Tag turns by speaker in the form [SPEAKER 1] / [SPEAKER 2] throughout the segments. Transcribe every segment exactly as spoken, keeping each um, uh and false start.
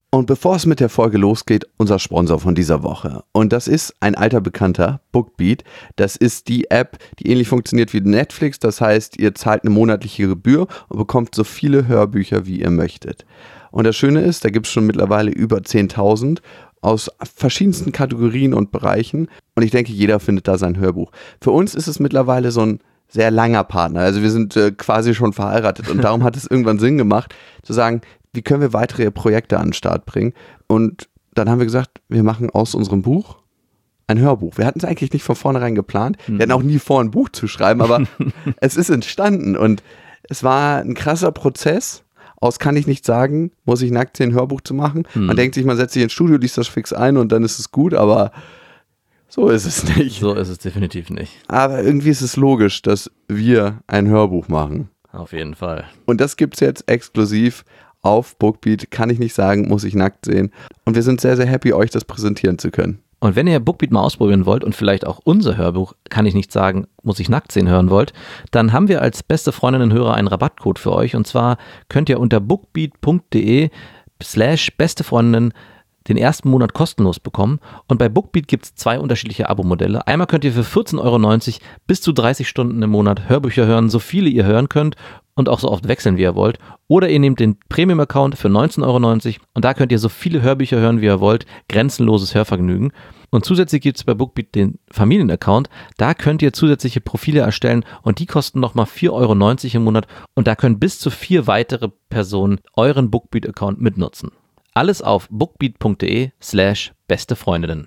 [SPEAKER 1] Und bevor es mit der Folge losgeht, unser Sponsor von dieser Woche. Und das ist ein alter Bekannter, Bookbeat. Das ist die App, die ähnlich funktioniert wie Netflix. Das heißt, ihr zahlt eine monatliche Gebühr und bekommt so viele Hörbücher, wie ihr möchtet. Und das Schöne ist, da gibt es schon mittlerweile über zehntausend aus verschiedensten Kategorien und Bereichen. Und ich denke, jeder findet da sein Hörbuch. Für uns ist es mittlerweile so ein sehr langer Partner. Also wir sind äh, quasi schon verheiratet. Und darum hat es irgendwann Sinn gemacht, zu sagen, wie können wir weitere Projekte an den Start bringen? Und dann haben wir gesagt, wir machen aus unserem Buch ein Hörbuch. Wir hatten es eigentlich nicht von vornherein geplant. Mhm. Wir hatten auch nie vor, ein Buch zu schreiben, aber es ist entstanden. Und es war ein krasser Prozess. Aus kann ich nicht sagen, muss ich nackt sehen, ein Hörbuch zu machen. Mhm. Man denkt sich, man setzt sich ins Studio, liest das fix ein und dann ist es gut, aber so ist es nicht.
[SPEAKER 2] So ist es definitiv nicht.
[SPEAKER 1] Aber irgendwie ist es logisch, dass wir ein Hörbuch machen.
[SPEAKER 2] Auf jeden Fall.
[SPEAKER 1] Und das gibt es jetzt exklusiv auf Bookbeat, kann ich nicht sagen, muss ich nackt sehen. Und wir sind sehr, sehr happy, euch das präsentieren zu können.
[SPEAKER 2] Und wenn ihr Bookbeat mal ausprobieren wollt und vielleicht auch unser Hörbuch, kann ich nicht sagen, muss ich nackt sehen, hören wollt, dann haben wir als beste Freundinnen-Hörer einen Rabattcode für euch. Und zwar könnt ihr unter bookbeat.de slash beste Freundinnen den ersten Monat kostenlos bekommen. Und bei Bookbeat gibt es zwei unterschiedliche Abo-Modelle. Einmal könnt ihr für vierzehn Euro neunzig bis zu dreißig Stunden im Monat Hörbücher hören, so viele ihr hören könnt und auch so oft wechseln, wie ihr wollt. Oder ihr nehmt den Premium-Account für neunzehn Euro neunzig und da könnt ihr so viele Hörbücher hören, wie ihr wollt. Grenzenloses Hörvergnügen. Und zusätzlich gibt es bei Bookbeat den Familien-Account. Da könnt ihr zusätzliche Profile erstellen und die kosten nochmal vier Euro neunzig im Monat. Und da können bis zu vier weitere Personen euren Bookbeat-Account mitnutzen. Alles auf bookbeat.de slash beste Freundinnen.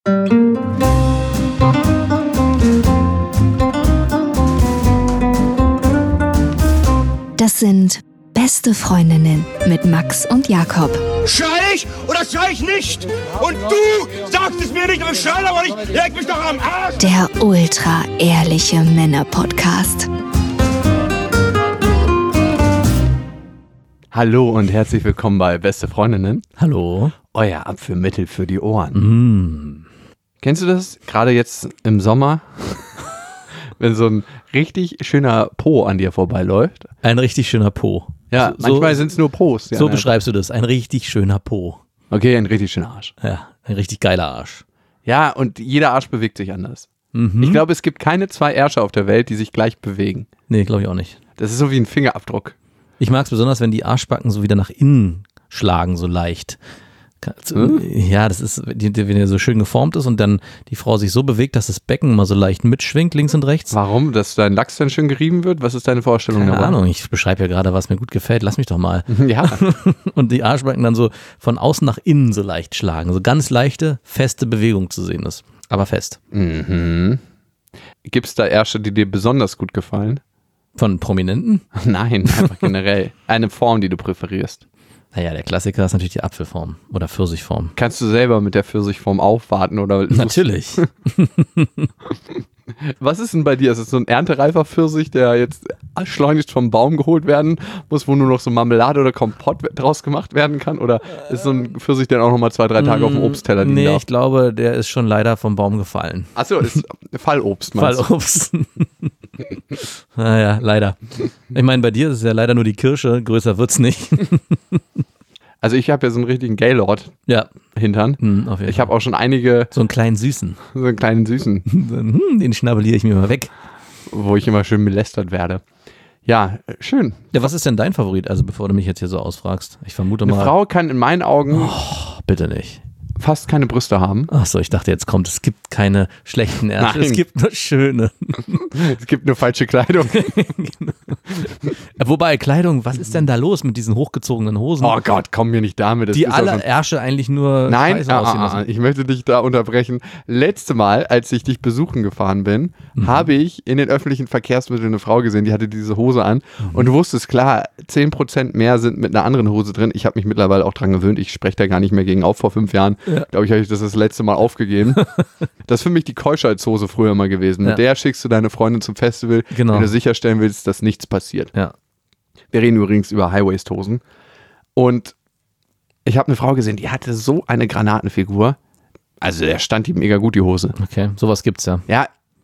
[SPEAKER 3] Das sind Beste Freundinnen mit Max und Jakob.
[SPEAKER 4] Schrei ich oder schrei ich nicht? Und du sagst es mir nicht, aber ich schrei aber nicht. Leg mich doch am Arsch.
[SPEAKER 3] Der ultra-ehrliche Männer-Podcast.
[SPEAKER 1] Hallo und herzlich willkommen bei Beste Freundinnen.
[SPEAKER 2] Hallo.
[SPEAKER 1] Euer Abführmittel für die Ohren.
[SPEAKER 2] Mm.
[SPEAKER 1] Kennst du das? Gerade jetzt im Sommer, wenn so ein richtig schöner Po an dir vorbeiläuft.
[SPEAKER 2] Ein richtig schöner Po.
[SPEAKER 1] Ja,
[SPEAKER 2] so,
[SPEAKER 1] manchmal sind es nur Pos.
[SPEAKER 2] So beschreibst du das. Ein richtig schöner Po.
[SPEAKER 1] Okay, ein richtig schöner Arsch.
[SPEAKER 2] Ja, ein richtig geiler Arsch.
[SPEAKER 1] Ja, und jeder Arsch bewegt sich anders.
[SPEAKER 2] Mhm.
[SPEAKER 1] Ich glaube, es gibt keine zwei Ärsche auf der Welt, die sich gleich bewegen.
[SPEAKER 2] Nee, glaube ich auch nicht.
[SPEAKER 1] Das ist so wie ein Fingerabdruck.
[SPEAKER 2] Ich mag es besonders, wenn die Arschbacken so wieder nach innen schlagen, so leicht. Hm? Ja, das ist, wenn der so schön geformt ist und dann die Frau sich so bewegt, dass das Becken mal so leicht mitschwingt, links und rechts.
[SPEAKER 1] Warum? Dass dein Lachs dann schön gerieben wird? Was ist deine Vorstellung
[SPEAKER 2] Keine
[SPEAKER 1] dabei?
[SPEAKER 2] Ahnung, ich beschreibe ja gerade, was mir gut gefällt. Lass mich doch mal.
[SPEAKER 1] Ja.
[SPEAKER 2] Und die Arschbacken dann so von außen nach innen so leicht schlagen. So ganz leichte, feste Bewegung zu sehen ist. Aber fest.
[SPEAKER 1] Mhm. Gibt es da Ärsche, die dir besonders gut gefallen?
[SPEAKER 2] Von Prominenten?
[SPEAKER 1] Nein, einfach generell. Eine Form, die du präferierst.
[SPEAKER 2] Naja, der Klassiker ist natürlich die Apfelform oder Pfirsichform.
[SPEAKER 1] Kannst du selber mit der Pfirsichform aufwarten oder?
[SPEAKER 2] Natürlich.
[SPEAKER 1] Was ist denn bei dir? Ist es so ein erntereifer Pfirsich, der jetzt schleunigst vom Baum geholt werden muss, wo nur noch so Marmelade oder Kompott draus gemacht werden kann? Oder ist so ein Pfirsich, der auch noch mal zwei, drei Tage auf dem Obstteller liegen
[SPEAKER 2] Nee,
[SPEAKER 1] darf?
[SPEAKER 2] ich glaube, der ist schon leider vom Baum gefallen.
[SPEAKER 1] Achso, ist Fallobst, meinst du?
[SPEAKER 2] Fallobst. Naja, leider. Ich meine, bei dir ist es ja leider nur die Kirsche, größer wird's nicht.
[SPEAKER 1] Also ich habe ja so einen richtigen Gaylord
[SPEAKER 2] Ja.
[SPEAKER 1] Hintern.
[SPEAKER 2] Mhm, auf jeden
[SPEAKER 1] Ich habe auch schon einige,
[SPEAKER 2] so einen kleinen Süßen.
[SPEAKER 1] so einen kleinen Süßen,
[SPEAKER 2] Hm, den schnabuliere ich mir mal weg.
[SPEAKER 1] wo ich immer schön belästert werde. Ja, schön.
[SPEAKER 2] Ja, was ist denn dein Favorit? Also bevor du mich jetzt hier so ausfragst. Ich vermute
[SPEAKER 1] Eine
[SPEAKER 2] mal.
[SPEAKER 1] Frau kann in meinen Augen
[SPEAKER 2] Oh, bitte nicht.
[SPEAKER 1] fast keine Brüste haben.
[SPEAKER 2] Achso, ich dachte, jetzt kommt, es gibt keine schlechten Ärsche,
[SPEAKER 1] Nein.
[SPEAKER 2] es gibt nur schöne.
[SPEAKER 1] Es gibt nur falsche Kleidung.
[SPEAKER 2] Wobei, Kleidung, was ist denn da los mit diesen hochgezogenen Hosen?
[SPEAKER 1] Oh Gott, komm mir nicht damit. Das
[SPEAKER 2] die
[SPEAKER 1] ist auch
[SPEAKER 2] alle
[SPEAKER 1] schon-
[SPEAKER 2] Ärsche eigentlich nur
[SPEAKER 1] Nein,
[SPEAKER 2] scheiße
[SPEAKER 1] ah,
[SPEAKER 2] aussehen
[SPEAKER 1] ah,
[SPEAKER 2] lassen.
[SPEAKER 1] ah, ich möchte dich da unterbrechen. Letzte Mal, als ich dich besuchen gefahren bin,
[SPEAKER 2] Mhm.
[SPEAKER 1] habe ich in den öffentlichen Verkehrsmitteln eine Frau gesehen, die hatte diese Hose an.
[SPEAKER 2] Mhm.
[SPEAKER 1] Und du wusstest, klar, zehn Prozent mehr sind mit einer anderen Hose drin. Ich habe mich mittlerweile auch dran gewöhnt. Ich spreche da gar nicht mehr gegen auf. Vor fünf Jahren,
[SPEAKER 2] Ja.
[SPEAKER 1] glaube ich, habe ich das das letzte Mal aufgegeben. Das ist für mich die Keuschheitshose früher mal gewesen.
[SPEAKER 2] Ja.
[SPEAKER 1] Mit der schickst du deine Freundin zum Festival,
[SPEAKER 2] Genau.
[SPEAKER 1] wenn du sicherstellen willst, dass nichts passiert.
[SPEAKER 2] Ja.
[SPEAKER 1] Wir reden übrigens über High-Waist-Hosen. Und ich habe eine Frau gesehen, die hatte so eine Granatenfigur. Also der stand ihm mega gut, die Hose.
[SPEAKER 2] Okay, sowas gibt's ja.
[SPEAKER 1] Ja,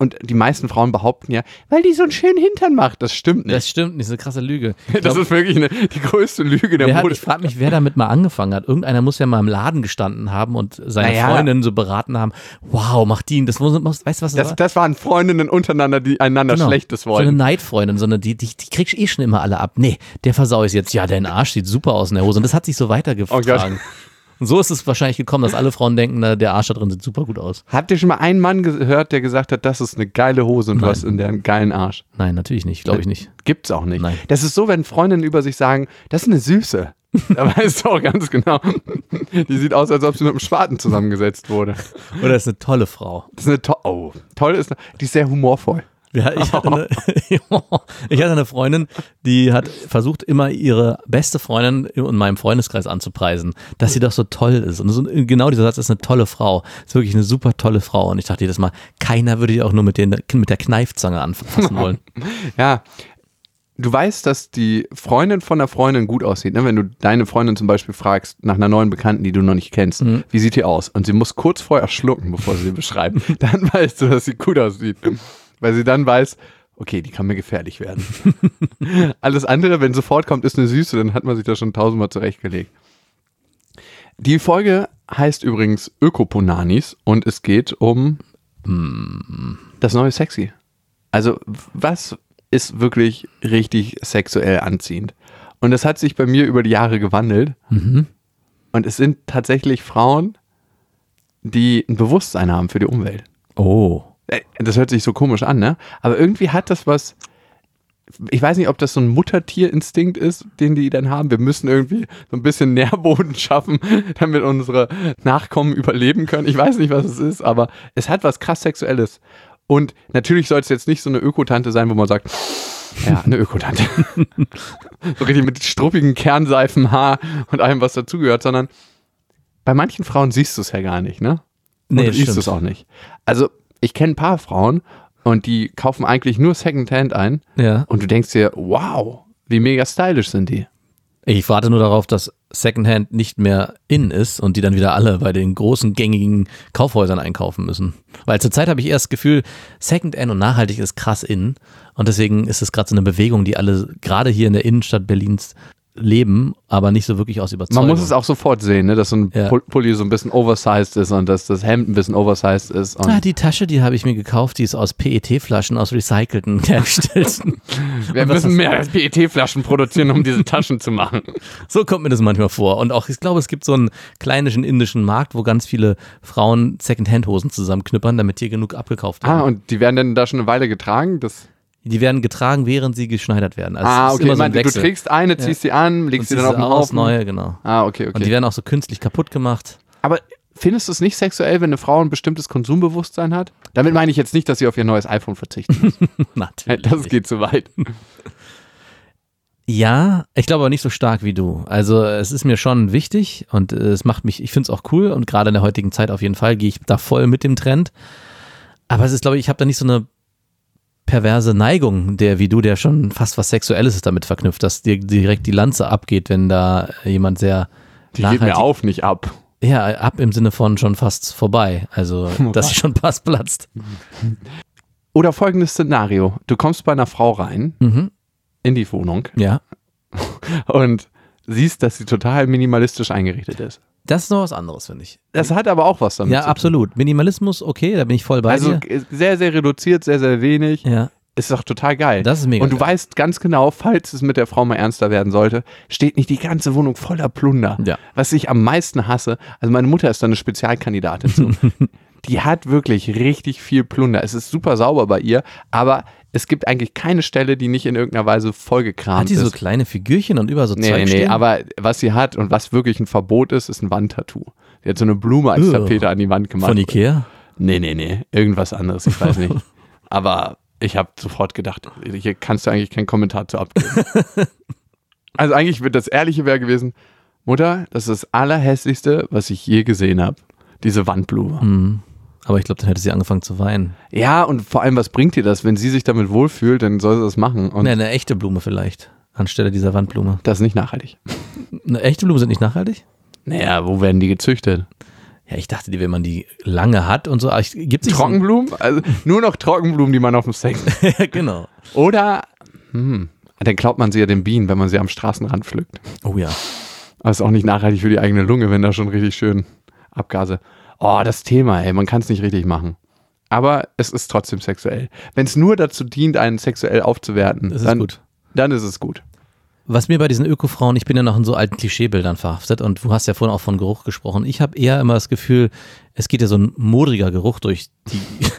[SPEAKER 1] und die meisten Frauen behaupten ja, weil die so einen schönen Hintern macht. Das stimmt nicht.
[SPEAKER 2] Das stimmt nicht, so eine krasse Lüge.
[SPEAKER 1] Das glaub, ist wirklich eine, die größte Lüge der
[SPEAKER 2] Mode.
[SPEAKER 1] Hat,
[SPEAKER 2] ich frage mich, wer damit mal angefangen hat. Irgendeiner muss ja mal im Laden gestanden haben und seine
[SPEAKER 1] naja.
[SPEAKER 2] Freundin so beraten haben, wow, mach die, das muss, weißt du, was das,
[SPEAKER 1] das
[SPEAKER 2] war?
[SPEAKER 1] Das waren Freundinnen untereinander, die einander
[SPEAKER 2] genau.
[SPEAKER 1] Schlechtes wollen.
[SPEAKER 2] So eine Neidfreundin, so eine, die, die, die kriegst eh schon immer alle ab. Nee, der versau ich jetzt. Ja, dein Arsch sieht super aus in der Hose. Und das hat sich so weitergetragen. Oh Und so ist es wahrscheinlich gekommen, dass alle Frauen denken, na, der Arsch da drin sieht super gut aus.
[SPEAKER 1] Habt ihr schon mal einen Mann gehört, der gesagt hat, das ist eine geile Hose und Nein. du hast in der einen geilen Arsch?
[SPEAKER 2] Nein, natürlich nicht, glaube ich nicht.
[SPEAKER 1] Gibt's auch nicht.
[SPEAKER 2] Nein.
[SPEAKER 1] Das ist so, wenn Freundinnen über sich sagen, das ist eine Süße. Da weißt du auch ganz genau. Die sieht aus, als ob sie mit einem Spaten zusammengesetzt wurde.
[SPEAKER 2] Oder ist eine tolle Frau.
[SPEAKER 1] Das ist eine to- oh, toll ist, die ist sehr humorvoll.
[SPEAKER 2] Ja, ich, hatte eine, ich hatte eine Freundin, die hat versucht, immer ihre beste Freundin in meinem Freundeskreis anzupreisen, dass sie doch so toll ist. Und so, genau dieser Satz ist eine tolle Frau. Ist wirklich eine super tolle Frau. Und ich dachte jedes Mal, keiner würde die auch nur mit, den, mit der Kneifzange anfassen wollen.
[SPEAKER 1] Ja, du weißt, dass die Freundin von der Freundin gut aussieht. Ne? Wenn du deine Freundin zum Beispiel fragst nach einer neuen Bekannten, die du noch nicht kennst, mhm. wie sieht die aus? Und sie muss kurz vorher schlucken, bevor sie sie beschreibt. Dann weißt du, dass sie gut aussieht. Weil sie dann weiß, okay, die kann mir gefährlich werden. Alles andere, wenn sofort kommt, ist eine Süße, dann hat man sich das schon tausendmal zurechtgelegt. Die Folge heißt übrigens Ökoponanis und es geht um mm. das neue Sexy. Also was ist wirklich richtig sexuell anziehend? Und das hat sich bei mir über die Jahre gewandelt. Mhm. Und es sind tatsächlich Frauen, die ein Bewusstsein haben für die Umwelt.
[SPEAKER 2] Oh.
[SPEAKER 1] Das hört sich so komisch an, ne? Aber irgendwie hat das was, ich weiß nicht, ob das so ein Muttertierinstinkt ist, den die dann haben. Wir müssen irgendwie so ein bisschen Nährboden schaffen, damit unsere Nachkommen überleben können. Ich weiß nicht, was es ist, aber es hat was krass Sexuelles. Und natürlich soll es jetzt nicht so eine Ökotante sein, wo man sagt, ja, eine Ökotante. So richtig mit struppigen Kernseifenhaar und allem, was dazugehört, sondern bei manchen Frauen siehst du es ja gar nicht, ne? Und
[SPEAKER 2] nee,
[SPEAKER 1] du siehst es auch nicht. Also ich kenne ein paar Frauen und die kaufen eigentlich nur Secondhand ein.
[SPEAKER 2] Ja.
[SPEAKER 1] Und du denkst dir, wow, wie mega stylisch sind die.
[SPEAKER 2] Ich warte nur darauf, dass Secondhand nicht mehr in ist und die dann wieder alle bei den großen gängigen Kaufhäusern einkaufen müssen. Weil zurzeit habe ich eher das Gefühl, Secondhand und nachhaltig ist krass in. Und deswegen ist es gerade so eine Bewegung, die alle gerade hier in der Innenstadt Berlins leben, aber nicht so wirklich aus Überzeugung.
[SPEAKER 1] Man muss es auch sofort sehen, ne, dass so ein
[SPEAKER 2] ja.
[SPEAKER 1] Pulli so ein bisschen oversized ist und dass das Hemd ein bisschen oversized ist. Und
[SPEAKER 2] ah, die Tasche, die habe ich mir gekauft, die ist aus P E T-Flaschen, aus recycelten hergestellt.
[SPEAKER 1] Wir müssen mehr als P E T-Flaschen produzieren, um diese Taschen zu machen.
[SPEAKER 2] So kommt mir das manchmal vor. Und auch, ich glaube, es gibt so einen kleinen indischen Markt, wo ganz viele Frauen Secondhand-Hosen zusammenknüppern, damit hier genug abgekauft werden.
[SPEAKER 1] Ah, und die werden dann da schon eine Weile getragen? Das
[SPEAKER 2] Die werden getragen, während sie geschneidert werden. Also
[SPEAKER 1] ah,
[SPEAKER 2] es ist
[SPEAKER 1] okay.
[SPEAKER 2] immer so ein
[SPEAKER 1] meine, du trägst eine, ziehst
[SPEAKER 2] ja.
[SPEAKER 1] sie an, legst sie dann auf den Haufen.
[SPEAKER 2] Neue, genau.
[SPEAKER 1] Ah, okay, okay.
[SPEAKER 2] Und die werden auch so künstlich kaputt gemacht.
[SPEAKER 1] Aber findest du es nicht sexuell, wenn eine Frau ein bestimmtes Konsumbewusstsein hat? Damit meine ich jetzt nicht, dass sie auf ihr neues iPhone verzichten muss.
[SPEAKER 2] Natürlich.
[SPEAKER 1] Das geht zu weit.
[SPEAKER 2] Ja, ich glaube aber nicht so stark wie du. Also es ist mir schon wichtig und es macht mich, ich finde es auch cool und gerade in der heutigen Zeit auf jeden Fall gehe ich da voll mit dem Trend. Aber es ist, glaube ich, ich habe da nicht so eine perverse Neigung, der wie du, der schon fast was Sexuelles ist damit verknüpft, dass dir direkt die Lanze abgeht, wenn da jemand sehr
[SPEAKER 1] Die geht mir auf, nicht ab.
[SPEAKER 2] Ja, ab im Sinne von schon fast vorbei. Also, dass sie schon fast platzt.
[SPEAKER 1] Oder folgendes Szenario. Du kommst bei einer Frau rein,
[SPEAKER 2] mhm.
[SPEAKER 1] in die Wohnung.
[SPEAKER 2] Ja.
[SPEAKER 1] Und siehst, dass sie total minimalistisch eingerichtet ist.
[SPEAKER 2] Das ist noch was anderes, finde ich.
[SPEAKER 1] Das hat aber auch was damit
[SPEAKER 2] ja,
[SPEAKER 1] zu tun. Ja,
[SPEAKER 2] absolut. Minimalismus, okay, da bin ich voll bei
[SPEAKER 1] also,
[SPEAKER 2] dir.
[SPEAKER 1] Also sehr, sehr reduziert, sehr, sehr wenig.
[SPEAKER 2] Ja.
[SPEAKER 1] Ist doch total geil.
[SPEAKER 2] Das ist mega
[SPEAKER 1] Und du
[SPEAKER 2] geil.
[SPEAKER 1] weißt ganz genau, falls es mit der Frau mal ernster werden sollte, steht nicht die ganze Wohnung voller Plunder.
[SPEAKER 2] Ja.
[SPEAKER 1] Was ich am meisten hasse, also meine Mutter ist da eine Spezialkandidatin zu. Die hat wirklich richtig viel Plunder. Es ist super sauber bei ihr, aber es gibt eigentlich keine Stelle, die nicht in irgendeiner Weise vollgekramt
[SPEAKER 2] Hat die
[SPEAKER 1] ist.
[SPEAKER 2] so kleine Figürchen und über so
[SPEAKER 1] Nee,
[SPEAKER 2] Zeug
[SPEAKER 1] nee, nee,
[SPEAKER 2] stehen?
[SPEAKER 1] aber was sie hat und was wirklich ein Verbot ist, ist ein Wandtattoo. Die hat so eine Blume als
[SPEAKER 2] Ugh.
[SPEAKER 1] Tapete an die Wand gemacht.
[SPEAKER 2] Von Ikea?
[SPEAKER 1] Nee, nee, nee, irgendwas anderes, ich weiß nicht. Aber ich habe sofort gedacht, hier kannst du eigentlich keinen Kommentar zu abgeben. Also eigentlich wird das Ehrliche wäre gewesen, Mutter, das ist das Allerhässlichste, was ich je gesehen habe. Diese Wandblume.
[SPEAKER 2] Mhm. Aber ich glaube, dann hätte sie angefangen zu weinen.
[SPEAKER 1] Ja, und vor allem, was bringt ihr das? Wenn sie sich damit wohlfühlt, dann soll sie das machen. Und
[SPEAKER 2] Nee, eine echte Blume vielleicht, anstelle dieser Wandblume.
[SPEAKER 1] das ist nicht nachhaltig.
[SPEAKER 2] Eine echte Blume sind nicht nachhaltig?
[SPEAKER 1] Naja, wo werden die gezüchtet?
[SPEAKER 2] Ja, ich dachte, wenn man die lange hat und so, aber gibt es
[SPEAKER 1] Trockenblumen? So also nur noch Trockenblumen, die man auf dem Sex.
[SPEAKER 2] Ja, genau.
[SPEAKER 1] Oder, hm, dann klaut man sie ja den Bienen, wenn man sie am Straßenrand pflückt.
[SPEAKER 2] Oh ja.
[SPEAKER 1] Aber ist auch nicht nachhaltig für die eigene Lunge, wenn da schon richtig schön Abgase. Oh, das Thema, ey, man kann es nicht richtig machen. Aber es ist trotzdem sexuell. Wenn es nur dazu dient, einen sexuell aufzuwerten,
[SPEAKER 2] das ist
[SPEAKER 1] dann,
[SPEAKER 2] gut.
[SPEAKER 1] dann ist es gut.
[SPEAKER 2] Was mir bei diesen Öko-Frauen, ich bin ja noch in so alten Klischeebildern verhaftet und du hast ja vorhin auch von Geruch gesprochen. Ich habe eher immer das Gefühl, es geht ja so ein modriger Geruch durch die,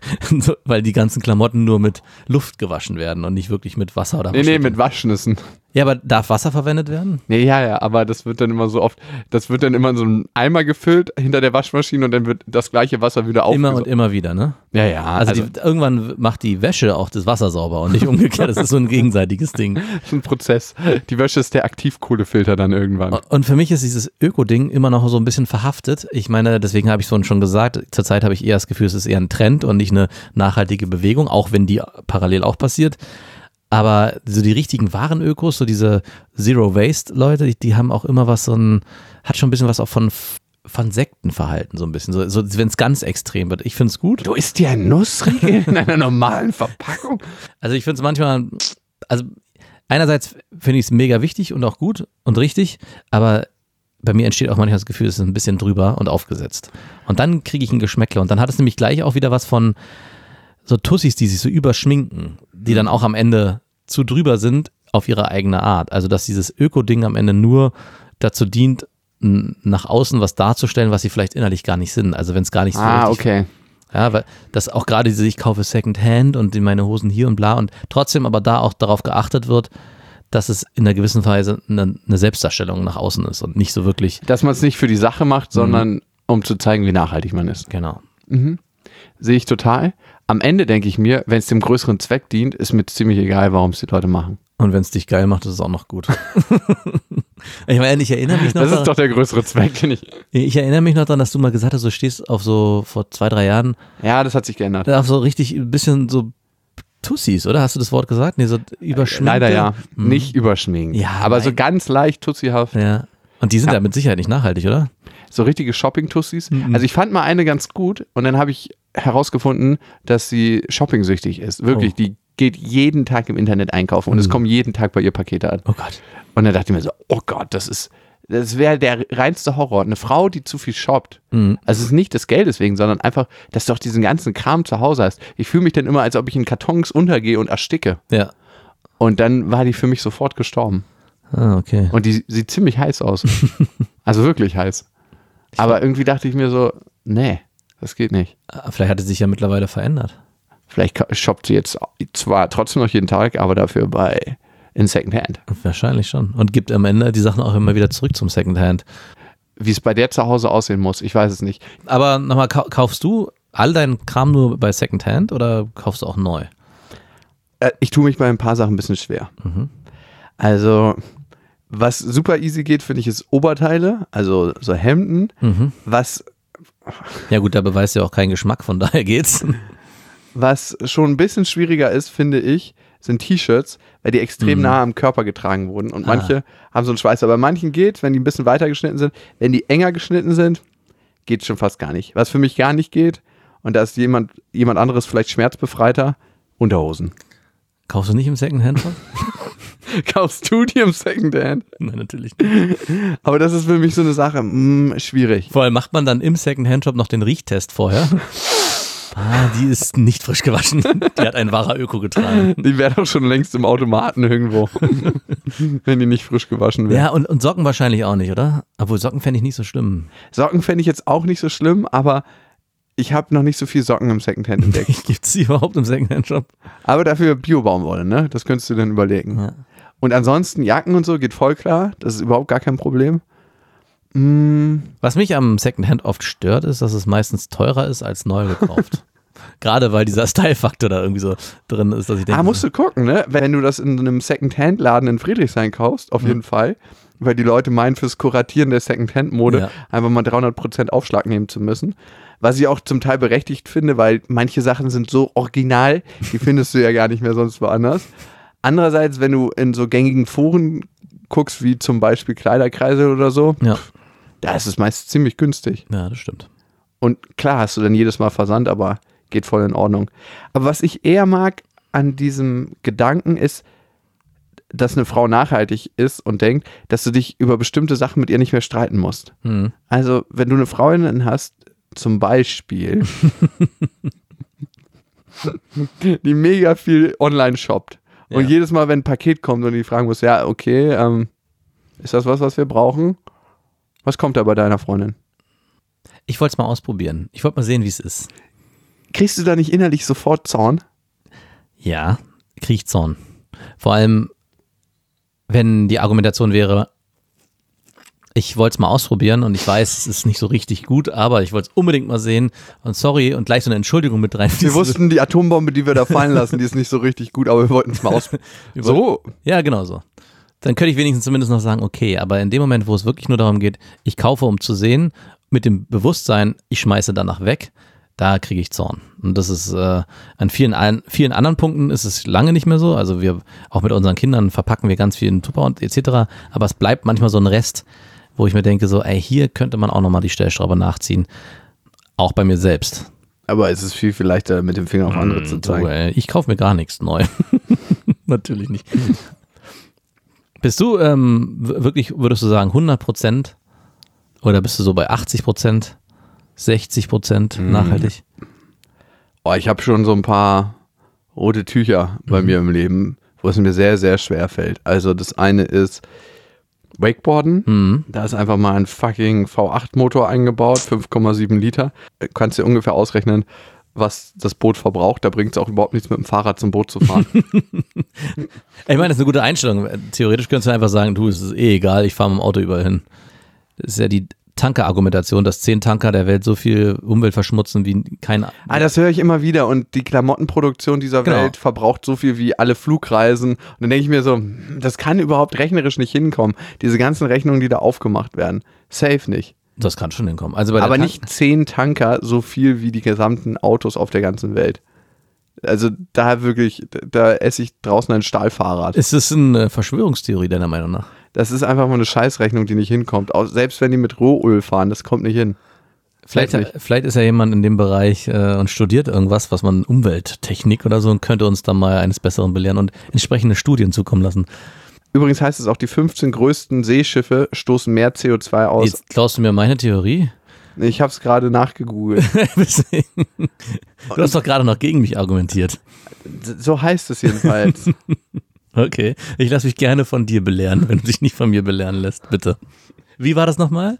[SPEAKER 2] weil die ganzen Klamotten nur mit Luft gewaschen werden und nicht wirklich mit Wasser oder
[SPEAKER 1] Nee, nee, mit Waschnüssen.
[SPEAKER 2] Ja, aber darf Wasser verwendet werden?
[SPEAKER 1] Nee, ja, ja, aber das wird dann immer so oft, das wird dann immer in so einem Eimer gefüllt hinter der Waschmaschine und dann wird das gleiche Wasser wieder aufgesogen.
[SPEAKER 2] Immer und immer wieder, ne?
[SPEAKER 1] Ja, ja.
[SPEAKER 2] Also, also die, irgendwann macht die Wäsche auch das Wasser sauber und nicht umgekehrt. Das ist so ein gegenseitiges Ding.
[SPEAKER 1] Das ist ein Prozess. Die Wäsche ist der Aktivkohlefilter dann irgendwann.
[SPEAKER 2] Und für mich ist dieses Öko-Ding immer noch so ein bisschen verhaftet. Ich meine, deswegen habe ich es schon gesagt, zurzeit habe ich eher das Gefühl, es ist eher ein Trend und nicht eine nachhaltige Bewegung, auch wenn die parallel auch passiert. Aber so die richtigen wahren Ökos, so diese Zero-Waste-Leute, die, die haben auch immer was, so ein, hat schon ein bisschen was auch von, von Sektenverhalten, so ein bisschen, so, so wenn es ganz extrem wird. Ich finde es gut.
[SPEAKER 1] Du isst dir ein Nussriegel in einer normalen Verpackung?
[SPEAKER 2] Also ich finde es manchmal, also einerseits finde ich es mega wichtig und auch gut und richtig, aber bei mir entsteht auch manchmal das Gefühl, es ist ein bisschen drüber und aufgesetzt. Und dann kriege ich ein Geschmäckle und dann hat es nämlich gleich auch wieder was von so Tussis, die sich so überschminken, die dann auch am Ende zu drüber sind auf ihre eigene Art. Also dass dieses Öko-Ding am Ende nur dazu dient, n- nach außen was darzustellen, was sie vielleicht innerlich gar nicht sind. Also wenn es gar nicht so
[SPEAKER 1] Ah,
[SPEAKER 2] richtig...
[SPEAKER 1] okay.
[SPEAKER 2] Ja, weil das auch gerade diese, ich kaufe Secondhand und meine Hosen hier und bla und trotzdem aber da auch darauf geachtet wird, dass es in einer gewissen Weise eine, eine Selbstdarstellung nach außen ist und nicht so wirklich...
[SPEAKER 1] Dass man es nicht für die Sache macht, sondern um zu zeigen, wie nachhaltig man ist.
[SPEAKER 2] Genau.
[SPEAKER 1] Mhm. Sehe ich total. Am Ende denke ich mir, wenn es dem größeren Zweck dient, ist mir ziemlich egal, warum es die Leute machen.
[SPEAKER 2] Und wenn es dich geil macht, ist es auch noch gut. Ich meine, ich erinnere mich noch
[SPEAKER 1] Das ist
[SPEAKER 2] daran,
[SPEAKER 1] doch der größere Zweck, den ich...
[SPEAKER 2] ich erinnere mich noch daran, dass du mal gesagt hast, du stehst auf so, vor zwei, drei Jahren,
[SPEAKER 1] Ja, das hat sich geändert.
[SPEAKER 2] auf so richtig ein bisschen so Tussis, oder? Hast du das Wort gesagt? Nee, so überschminkte.
[SPEAKER 1] Leider ja.
[SPEAKER 2] Mhm.
[SPEAKER 1] Nicht überschminkt.
[SPEAKER 2] Ja,
[SPEAKER 1] aber so
[SPEAKER 2] nein.
[SPEAKER 1] ganz leicht tussihaft.
[SPEAKER 2] Ja. Und die sind ja.
[SPEAKER 1] Ja.
[SPEAKER 2] mit Sicherheit nicht nachhaltig, oder?
[SPEAKER 1] So richtige Shopping-Tussis.
[SPEAKER 2] Mhm.
[SPEAKER 1] Also ich fand mal eine ganz gut und dann habe ich herausgefunden, dass sie shopping-süchtig ist. Wirklich,
[SPEAKER 2] Oh.
[SPEAKER 1] die geht jeden Tag im Internet einkaufen und
[SPEAKER 2] Mhm.
[SPEAKER 1] es kommen jeden Tag bei ihr Pakete an.
[SPEAKER 2] Oh Gott.
[SPEAKER 1] Und dann dachte ich mir so, oh Gott, das ist, das wäre der reinste Horror. Eine Frau, die zu viel shoppt.
[SPEAKER 2] Mhm.
[SPEAKER 1] Also es ist nicht des Geldes wegen, sondern einfach, dass du auch diesen ganzen Kram zu Hause hast. Ich fühle mich dann immer, als ob ich in Kartons untergehe und ersticke.
[SPEAKER 2] Ja.
[SPEAKER 1] Und dann war die für mich sofort gestorben.
[SPEAKER 2] Ah, okay.
[SPEAKER 1] Und die sieht ziemlich heiß aus. Also wirklich heiß. Aber irgendwie dachte ich mir so, nee, das geht nicht.
[SPEAKER 2] Ah, vielleicht hat es sich ja mittlerweile verändert.
[SPEAKER 1] Vielleicht ka- shoppt sie jetzt zwar trotzdem noch jeden Tag, aber dafür bei in Secondhand.
[SPEAKER 2] Wahrscheinlich schon. Und gibt am Ende die Sachen auch immer wieder zurück zum Secondhand.
[SPEAKER 1] Wie es bei der zu Hause aussehen muss, ich weiß es nicht.
[SPEAKER 2] Aber nochmal, kau- kaufst du all deinen Kram nur bei Secondhand oder kaufst du auch neu?
[SPEAKER 1] Äh, ich tue mich bei ein paar Sachen ein bisschen schwer.
[SPEAKER 2] Mhm.
[SPEAKER 1] Also, was super easy geht, finde ich, ist Oberteile, also so Hemden.
[SPEAKER 2] Mhm.
[SPEAKER 1] Was,
[SPEAKER 2] Ja gut, da beweist ja auch keinen Geschmack, von daher geht's.
[SPEAKER 1] was schon ein bisschen schwieriger ist, finde ich, sind T-Shirts, weil die extrem
[SPEAKER 2] Mhm.
[SPEAKER 1] nah am Körper getragen wurden. Und
[SPEAKER 2] Ah.
[SPEAKER 1] manche haben so einen Schweiß. Aber bei manchen geht, wenn die ein bisschen weiter geschnitten sind. Wenn die enger geschnitten sind, geht schon fast gar nicht. Was für mich gar nicht geht, und da ist jemand, jemand anderes vielleicht schmerzbefreiter, Unterhosen.
[SPEAKER 2] Kaufst du nicht im Secondhand-Shop?
[SPEAKER 1] Kaufst du die im Secondhand?
[SPEAKER 2] Nein, natürlich nicht.
[SPEAKER 1] Aber das ist für mich so eine Sache, mh, schwierig.
[SPEAKER 2] Vor allem macht man dann im Secondhand-Shop noch den Riechtest vorher. Ah, die ist nicht frisch gewaschen. Die hat ein wahrer Öko getragen.
[SPEAKER 1] Die wäre doch schon längst im Automaten irgendwo, wenn die nicht frisch gewaschen wäre.
[SPEAKER 2] Ja, und, und Socken wahrscheinlich auch nicht, oder? Obwohl Socken fände ich nicht so schlimm.
[SPEAKER 1] Socken fände ich jetzt auch nicht so schlimm, aber ich habe noch nicht so viel Socken im Secondhand entdeckt.
[SPEAKER 2] Gibt es die überhaupt im Secondhand-Shop?
[SPEAKER 1] Aber dafür Bio-Baumwolle, ne? Das könntest du dann überlegen.
[SPEAKER 2] Ja.
[SPEAKER 1] Und ansonsten Jacken und so geht voll klar. Das ist überhaupt gar kein Problem. Mm,
[SPEAKER 2] Was mich am Secondhand oft stört, ist, dass es meistens teurer ist als neu gekauft. Gerade weil dieser Style-Faktor da irgendwie so drin ist, dass ich denke,
[SPEAKER 1] ah, musst du gucken, ne? Wenn du das in einem Secondhand-Laden in Friedrichshain kaufst, auf
[SPEAKER 2] Mhm.
[SPEAKER 1] jeden Fall, weil die Leute meinen, fürs Kuratieren der Secondhand-Mode
[SPEAKER 2] Ja.
[SPEAKER 1] einfach mal dreihundert Prozent Aufschlag nehmen zu müssen. Was ich auch zum Teil berechtigt finde, weil manche Sachen sind so original, die findest du ja gar nicht mehr sonst woanders. Andererseits, wenn du in so gängigen Foren guckst, wie zum Beispiel Kleiderkreise oder so,
[SPEAKER 2] ja.
[SPEAKER 1] da ist es meist ziemlich günstig.
[SPEAKER 2] Ja, das stimmt.
[SPEAKER 1] Und klar hast du dann jedes Mal Versand, aber geht voll in Ordnung. Aber was ich eher mag an diesem Gedanken ist, dass eine Frau nachhaltig ist und denkt, dass du dich über bestimmte Sachen mit ihr nicht mehr streiten musst.
[SPEAKER 2] Hm.
[SPEAKER 1] Also, wenn du eine Freundin hast, zum Beispiel, die mega viel online shoppt und
[SPEAKER 2] Ja.
[SPEAKER 1] jedes Mal, wenn ein Paket kommt und die fragen muss, ja, okay, ähm, ist das was, was wir brauchen? Was kommt da bei deiner Freundin?
[SPEAKER 2] Ich wollte es mal ausprobieren. Ich wollte mal sehen, wie es ist.
[SPEAKER 1] Kriegst du da nicht innerlich sofort Zorn?
[SPEAKER 2] Ja, krieg ich Zorn. Vor allem, wenn die Argumentation wäre, ich wollte es mal ausprobieren und ich weiß, es ist nicht so richtig gut, aber ich wollte es unbedingt mal sehen und sorry und gleich so eine Entschuldigung mit rein.
[SPEAKER 1] Wir wussten, die Atombombe, die wir da fallen lassen, die ist nicht so richtig gut, aber wir wollten es mal ausprobieren. So?
[SPEAKER 2] Ja, genau so. Dann könnte ich wenigstens zumindest noch sagen, okay, aber in dem Moment, wo es wirklich nur darum geht, ich kaufe, um zu sehen, mit dem Bewusstsein, ich schmeiße danach weg, da kriege ich Zorn. Und das ist äh, an vielen, an, vielen anderen Punkten ist es lange nicht mehr so. Also wir, auch mit unseren Kindern verpacken wir ganz viel in Tupper und et cetera. Aber es bleibt manchmal so ein Rest, wo ich mir denke, so, ey, hier könnte man auch nochmal die Stellschraube nachziehen. Auch bei mir selbst.
[SPEAKER 1] Aber es ist viel, viel leichter, mit dem Finger auf andere zu zeigen.
[SPEAKER 2] Du, ey, ich kaufe mir gar nichts neu. Natürlich nicht. Bist du ähm, w- wirklich, würdest du sagen, hundert Prozent oder bist du so bei achtzig Prozent, sechzig Prozent nachhaltig?
[SPEAKER 1] Oh, ich habe schon so ein paar rote Tücher bei
[SPEAKER 2] Mhm.
[SPEAKER 1] mir im Leben, wo es mir sehr, sehr schwer fällt. Also das eine ist Wakeboarden.
[SPEAKER 2] Mhm.
[SPEAKER 1] Da ist einfach mal ein fucking V acht Motor eingebaut, fünf Komma sieben Liter. Du kannst dir ungefähr ausrechnen, was das Boot verbraucht. Da bringt es auch überhaupt nichts, mit dem Fahrrad zum Boot zu fahren.
[SPEAKER 2] Ich meine, das ist eine gute Einstellung. Theoretisch könntest du einfach sagen, du, es ist eh egal, ich fahre mit dem Auto überall hin. Das ist ja die Tanker-Argumentation, dass zehn Tanker der Welt so viel Umwelt verschmutzen wie kein...
[SPEAKER 1] Ah, das höre ich immer wieder und die Klamottenproduktion dieser
[SPEAKER 2] Genau.
[SPEAKER 1] Welt verbraucht so viel wie alle Flugreisen. Und dann denke ich mir so, hm, das kann überhaupt rechnerisch nicht hinkommen. Diese ganzen Rechnungen, die da aufgemacht werden. Safe nicht.
[SPEAKER 2] Das kann schon hinkommen. Also bei der
[SPEAKER 1] Aber
[SPEAKER 2] Tan-
[SPEAKER 1] nicht zehn Tanker so viel wie die gesamten Autos auf der ganzen Welt. Also da wirklich, da esse ich draußen ein Stahlfahrrad.
[SPEAKER 2] Ist es eine Verschwörungstheorie deiner Meinung nach?
[SPEAKER 1] Das ist einfach mal eine Scheißrechnung, die nicht hinkommt. Auch selbst wenn die mit Rohöl fahren, das kommt nicht hin.
[SPEAKER 2] Vielleicht,
[SPEAKER 1] Safe nicht.
[SPEAKER 2] vielleicht ist ja jemand in dem Bereich äh, und studiert irgendwas, was man Umwelttechnik oder so und könnte uns dann mal eines Besseren belehren und entsprechende Studien zukommen lassen.
[SPEAKER 1] Übrigens heißt es auch, die fünfzehn größten Seeschiffe stoßen mehr C O zwei aus.
[SPEAKER 2] Jetzt klaust du mir meine Theorie?
[SPEAKER 1] Ich habe es gerade nachgegoogelt.
[SPEAKER 2] Du hast doch gerade noch gegen mich argumentiert.
[SPEAKER 1] So heißt es jedenfalls.
[SPEAKER 2] Okay, ich lasse mich gerne von dir belehren, wenn du dich nicht von mir belehren lässt, bitte. Wie war das nochmal?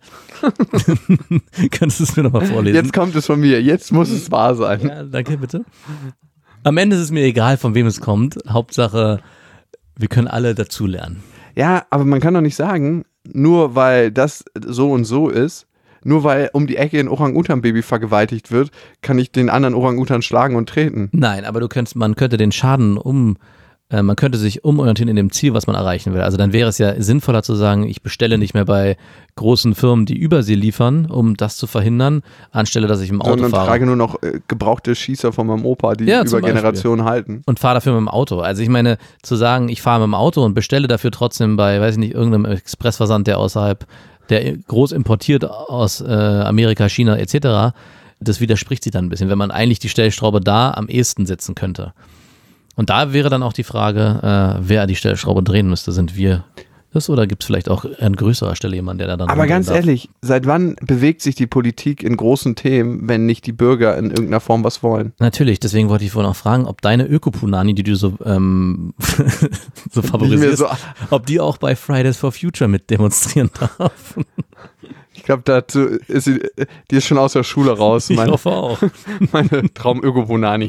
[SPEAKER 2] Könntest du es mir nochmal vorlesen?
[SPEAKER 1] Jetzt kommt es von mir. Jetzt muss es wahr sein.
[SPEAKER 2] Ja, danke, bitte. Am Ende ist es mir egal, von wem es kommt. Hauptsache, wir können alle dazulernen.
[SPEAKER 1] Ja, aber man kann doch nicht sagen, nur weil das so und so ist, nur weil um die Ecke ein Orang-Utan-Baby vergewaltigt wird, kann ich den anderen Orang-Utan schlagen und treten.
[SPEAKER 2] Nein, aber du könntest, man könnte den Schaden um, äh, man könnte sich umorientieren in dem Ziel, was man erreichen will. Also dann wäre es ja sinnvoller zu sagen, ich bestelle nicht mehr bei großen Firmen, die Übersee liefern, um das zu verhindern, anstelle, dass ich im Auto
[SPEAKER 1] Sondern
[SPEAKER 2] fahre.
[SPEAKER 1] trage nur noch äh, gebrauchte Schießer von meinem Opa, die
[SPEAKER 2] Ja,
[SPEAKER 1] über
[SPEAKER 2] zum Beispiel.
[SPEAKER 1] Generationen halten.
[SPEAKER 2] Und fahre dafür mit dem Auto. Also ich meine, zu sagen, ich fahre mit dem Auto und bestelle dafür trotzdem bei, weiß ich nicht, irgendeinem Expressversand, der außerhalb, der groß importiert aus äh, Amerika, China et cetera, das widerspricht sich dann ein bisschen, wenn man eigentlich die Stellschraube da am ehesten setzen könnte. Und da wäre dann auch die Frage, äh, wer die Stellschraube drehen müsste. Sind wir das oder gibt es vielleicht auch an größerer Stelle jemanden, der da dann...
[SPEAKER 1] Aber ganz
[SPEAKER 2] darf?
[SPEAKER 1] ehrlich, seit wann bewegt sich die Politik in großen Themen, wenn nicht die Bürger in irgendeiner Form was wollen?
[SPEAKER 2] Natürlich, deswegen wollte ich vorhin auch fragen, ob deine Ökopunani, die du so, ähm, so favorisierst,
[SPEAKER 1] so-
[SPEAKER 2] ob die auch bei Fridays for Future mit demonstrieren darf.
[SPEAKER 1] Ich glaube, dazu ist sie, die ist schon aus der Schule raus,
[SPEAKER 2] Ich
[SPEAKER 1] meine,
[SPEAKER 2] hoffe auch.
[SPEAKER 1] meine Traum-Ökopunani.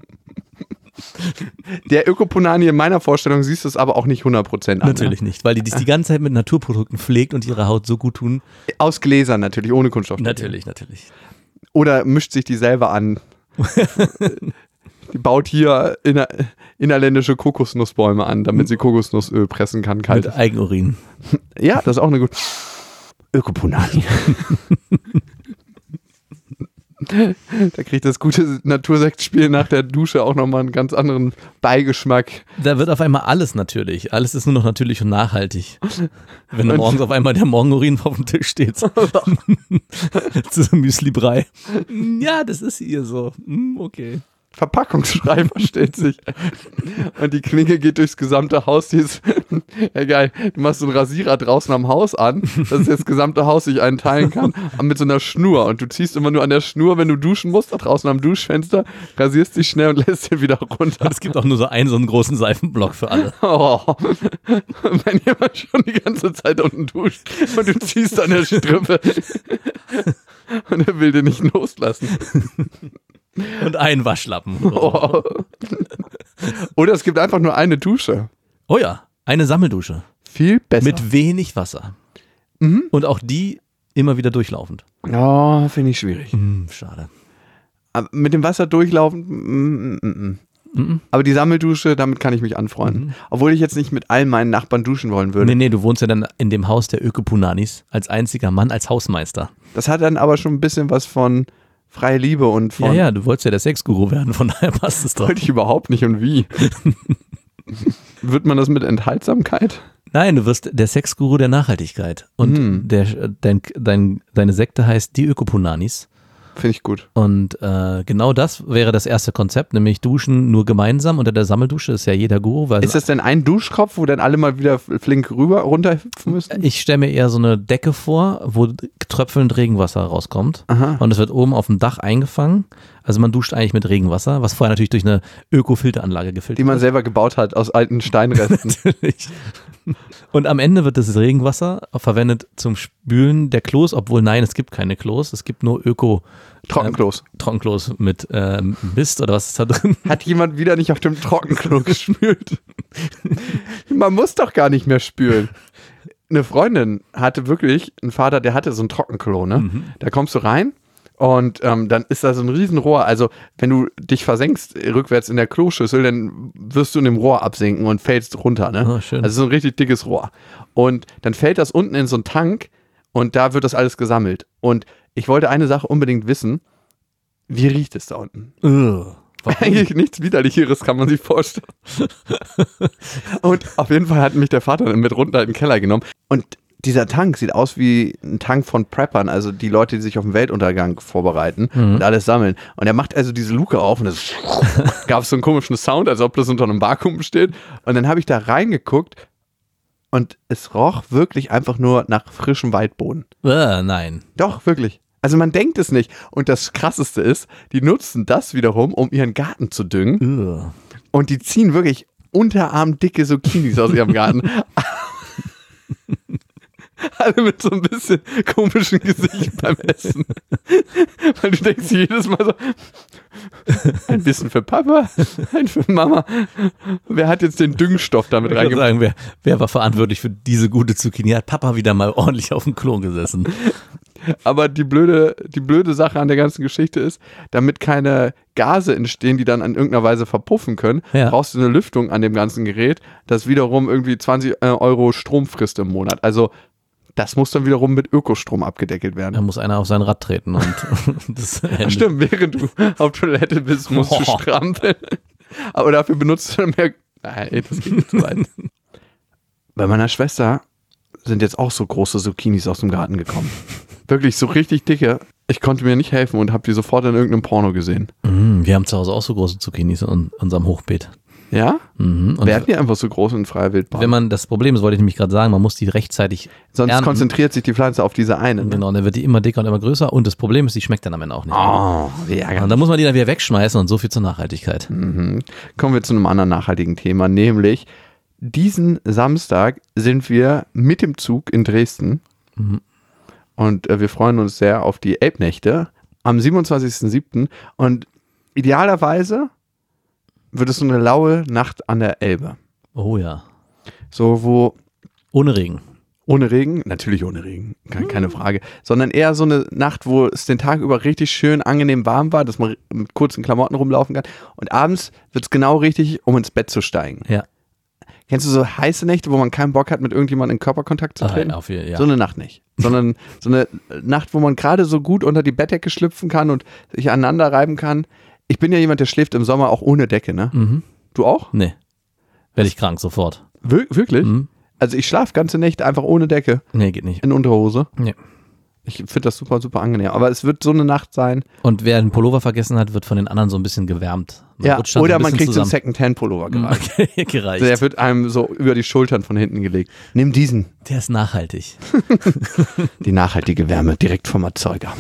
[SPEAKER 1] Der Ökopunani in meiner Vorstellung siehst du es aber auch nicht hundert Prozent an.
[SPEAKER 2] Natürlich nicht, weil die dies die ganze Zeit mit Naturprodukten pflegt und ihre Haut so gut tun.
[SPEAKER 1] Ne? Aus Gläsern natürlich, ohne Kunststoff.
[SPEAKER 2] Natürlich, natürlich.
[SPEAKER 1] Oder mischt sich die selber an. Die baut hier inner, innerländische Kokosnussbäume an, damit sie Kokosnussöl pressen kann.
[SPEAKER 2] Mit
[SPEAKER 1] Kaltes.
[SPEAKER 2] Eigenurin.
[SPEAKER 1] Ja, das ist auch eine gute. Ökopunani. Da kriegt das gute Natursektspiel nach der Dusche auch nochmal einen ganz anderen Beigeschmack.
[SPEAKER 2] Da wird auf einmal alles natürlich. Alles ist nur noch natürlich und nachhaltig. Wenn dann morgens auf einmal der Morgenurin auf dem Tisch steht. Zu so Müsli-Brei. Ja, das ist hier so. Okay.
[SPEAKER 1] Verpackungsschrei versteht sich. Und die Klinge geht durchs gesamte Haus. Die ist, ja geil, du machst so einen Rasierer draußen am Haus an, dass das gesamte Haus sich einteilen kann, mit so einer Schnur. Und du ziehst immer nur an der Schnur, wenn du duschen musst, da draußen am Duschfenster, rasierst dich schnell und lässt den wieder runter.
[SPEAKER 2] Und es gibt auch nur so einen, so einen großen Seifenblock für alle.
[SPEAKER 1] Oh. Wenn jemand schon die ganze Zeit unten duscht und du ziehst an der Strippe und er will den nicht loslassen.
[SPEAKER 2] Und einen Waschlappen.
[SPEAKER 1] Oh. Oder es gibt einfach nur eine Dusche.
[SPEAKER 2] Oh ja, eine Sammeldusche.
[SPEAKER 1] Viel besser.
[SPEAKER 2] Mit wenig Wasser.
[SPEAKER 1] Mhm.
[SPEAKER 2] Und auch die immer wieder durchlaufend.
[SPEAKER 1] Oh, finde ich schwierig.
[SPEAKER 2] Mhm, schade.
[SPEAKER 1] Aber mit dem Wasser durchlaufend, mm, mm, mm. Mhm. Aber die Sammeldusche, damit kann ich mich anfreunden. Mhm. Obwohl ich jetzt nicht mit all meinen Nachbarn duschen wollen würde.
[SPEAKER 2] Nee, nee, du wohnst ja dann in dem Haus der Ökopunanis als einziger Mann, als Hausmeister.
[SPEAKER 1] Das hat dann aber schon ein bisschen was von freie Liebe und von...
[SPEAKER 2] Ja, ja, du wolltest ja der Sexguru werden, von daher passt es doch.
[SPEAKER 1] Wollte ich überhaupt nicht und wie? Wird man das mit Enthaltsamkeit?
[SPEAKER 2] Nein, du wirst der Sexguru der Nachhaltigkeit. Und mhm. der, dein, dein, deine Sekte heißt die Ökopunanis.
[SPEAKER 1] Finde ich gut.
[SPEAKER 2] Und äh, genau das wäre das erste Konzept, nämlich Duschen nur gemeinsam unter der Sammeldusche, ist ja jeder Guru. Weil
[SPEAKER 1] ist das denn ein Duschkopf, wo dann alle mal wieder flink rüber, runterhüpfen müssen?
[SPEAKER 2] Ich stelle mir eher so eine Decke vor, wo tröpfelnd Regenwasser rauskommt. Aha. Und es wird oben auf dem Dach eingefangen. Also man duscht eigentlich mit Regenwasser, was vorher natürlich durch eine Öko-Filteranlage gefiltert wird.
[SPEAKER 1] Die man wird. selber gebaut hat aus alten Steinresten.
[SPEAKER 2] Natürlich. Und am Ende wird das Regenwasser verwendet zum Spülen der Klos, obwohl nein, es gibt keine Klos, es gibt nur Öko-
[SPEAKER 1] Trockenklos.
[SPEAKER 2] Äh, Trockenklos mit äh, Mist oder was ist da drin?
[SPEAKER 1] Hat jemand wieder nicht auf dem Trockenklo gespült? Man muss doch gar nicht mehr spülen. Eine Freundin hatte wirklich, einen Vater, der hatte so ein Trockenklo, ne? Mhm. Da kommst du rein und ähm, dann ist da so ein Riesenrohr. Also wenn du dich versenkst rückwärts in der Kloschüssel, dann wirst du in dem Rohr absinken und fällst runter, ne?
[SPEAKER 2] Oh, schön.
[SPEAKER 1] Also so ein richtig dickes Rohr. Und dann fällt das unten in so einen Tank und da wird das alles gesammelt. Und ich wollte eine Sache unbedingt wissen. Wie riecht es da unten?
[SPEAKER 2] Uh,
[SPEAKER 1] Eigentlich nichts Widerlicheres kann man sich vorstellen. Und auf jeden Fall hat mich der Vater mit runter in den Keller genommen. Und dieser Tank sieht aus wie ein Tank von Preppern, also die Leute, die sich auf den Weltuntergang vorbereiten mhm. und alles sammeln. Und er macht also diese Luke auf und es gab so einen komischen Sound, als ob das unter einem Vakuum steht. Und dann habe ich da reingeguckt und es roch wirklich einfach nur nach frischem Waldboden.
[SPEAKER 2] Uh, nein.
[SPEAKER 1] Doch, wirklich. Also man denkt es nicht. Und das Krasseste ist, die nutzen das wiederum, um ihren Garten zu düngen.
[SPEAKER 2] Uh.
[SPEAKER 1] Und die ziehen wirklich unterarmdicke Zucchinis aus ihrem Garten. Alle mit so ein bisschen komischen Gesicht beim Essen. Weil du denkst jedes Mal so, ein bisschen für Papa, ein für Mama. Wer hat jetzt den Düngstoff damit reingemacht?
[SPEAKER 2] Ich würde sagen, wer, wer war verantwortlich für diese gute Zucchini? Hat Papa wieder mal ordentlich auf dem Klo gesessen.
[SPEAKER 1] Aber die blöde, die blöde Sache an der ganzen Geschichte ist, damit keine Gase entstehen, die dann in irgendeiner Weise verpuffen können, ja. brauchst du eine Lüftung an dem ganzen Gerät, das wiederum irgendwie zwanzig Euro Strom frisst im Monat. Also das muss dann wiederum mit Ökostrom abgedeckelt werden.
[SPEAKER 2] Da muss einer auf sein Rad treten. Und das
[SPEAKER 1] Ach stimmt, während du auf Toilette bist, musst oh. du strampeln. Aber dafür benutzt du dann mehr... Nein, das geht nicht so weit. Bei meiner Schwester sind jetzt auch so große Zucchinis aus dem Garten gekommen. Wirklich so richtig dicke. Ich konnte mir nicht helfen und habe die sofort in irgendeinem Porno gesehen.
[SPEAKER 2] Mm, wir haben zu Hause auch so große Zucchinis in unserem Hochbeet.
[SPEAKER 1] Ja?
[SPEAKER 2] Mhm. Und
[SPEAKER 1] werden die einfach so groß in freier Wildbahn?
[SPEAKER 2] Wenn man, das Problem ist, wollte ich nämlich gerade sagen, man muss die rechtzeitig
[SPEAKER 1] Sonst
[SPEAKER 2] ernten.
[SPEAKER 1] Konzentriert sich die Pflanze auf diese eine. Ne?
[SPEAKER 2] Genau, und dann wird die immer dicker und immer größer und das Problem ist, die schmeckt dann am Ende auch nicht.
[SPEAKER 1] Oh, wie ärgerlich.
[SPEAKER 2] Und dann muss man die dann wieder wegschmeißen und so viel zur Nachhaltigkeit.
[SPEAKER 1] Mhm. Kommen wir zu einem anderen nachhaltigen Thema, nämlich diesen Samstag sind wir mit dem Zug in Dresden mhm. und äh, wir freuen uns sehr auf die Elbnächte am siebenundzwanzigsten siebten und idealerweise wird es so eine laue Nacht an der Elbe.
[SPEAKER 2] Oh ja.
[SPEAKER 1] So, wo...
[SPEAKER 2] Ohne Regen.
[SPEAKER 1] Ohne Regen? Natürlich ohne Regen, keine, keine Frage. Sondern eher so eine Nacht, wo es den Tag über richtig schön angenehm warm war, dass man mit kurzen Klamotten rumlaufen kann. Und abends wird es genau richtig, um ins Bett zu steigen.
[SPEAKER 2] Ja.
[SPEAKER 1] Kennst du so heiße Nächte, wo man keinen Bock hat, mit irgendjemandem in Körperkontakt zu treten?
[SPEAKER 2] Ah, auf jeden, ja.
[SPEAKER 1] So eine Nacht nicht. Sondern so eine Nacht, wo man gerade so gut unter die Bettdecke schlüpfen kann und sich aneinander reiben kann. Ich bin ja jemand, der schläft im Sommer auch ohne Decke, ne?
[SPEAKER 2] Mhm.
[SPEAKER 1] Du auch?
[SPEAKER 2] Nee. Werde ich krank sofort.
[SPEAKER 1] Wir- wirklich?
[SPEAKER 2] Mhm.
[SPEAKER 1] Also ich schlafe ganze Nächte einfach ohne Decke
[SPEAKER 2] Nee, geht nicht.
[SPEAKER 1] in Unterhose.
[SPEAKER 2] Nee.
[SPEAKER 1] Ich finde das super, super angenehm. Aber es wird so eine Nacht sein.
[SPEAKER 2] Und wer einen Pullover vergessen hat, wird von den anderen so ein bisschen gewärmt. Man
[SPEAKER 1] Ja,
[SPEAKER 2] rutscht dann so
[SPEAKER 1] oder
[SPEAKER 2] ein
[SPEAKER 1] man
[SPEAKER 2] bisschen
[SPEAKER 1] kriegt so einen
[SPEAKER 2] zusammen.
[SPEAKER 1] Second-Hand-Pullover gereicht.
[SPEAKER 2] Okay, gereicht.
[SPEAKER 1] Der wird einem so über die Schultern von hinten gelegt. Nimm diesen.
[SPEAKER 2] Der ist nachhaltig.
[SPEAKER 1] Die nachhaltige Wärme direkt vom Erzeuger.